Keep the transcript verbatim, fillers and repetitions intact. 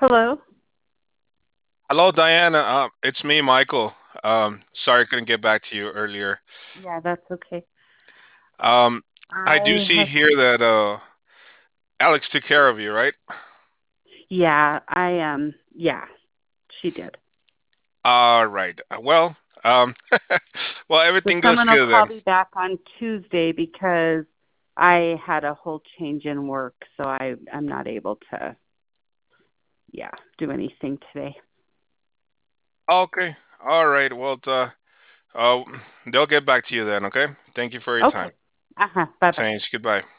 Hello? Hello, Diana. Uh, it's me, Michael. Um, sorry I couldn't get back to you earlier. Yeah, that's okay. Um, I do I see have, here that uh, Alex took care of you, right? yeah, I um, yeah, she did. All right. Uh, Well, um, well, So everything goes someone will good call then. me back on Tuesday because I had a whole change in work, so I I'm not able to, yeah, do anything today. Okay. All right. Well, uh, uh, they'll get back to you then. Okay. Thank you for your time. Okay. Uh-huh. Bye-bye. Thanks. Goodbye.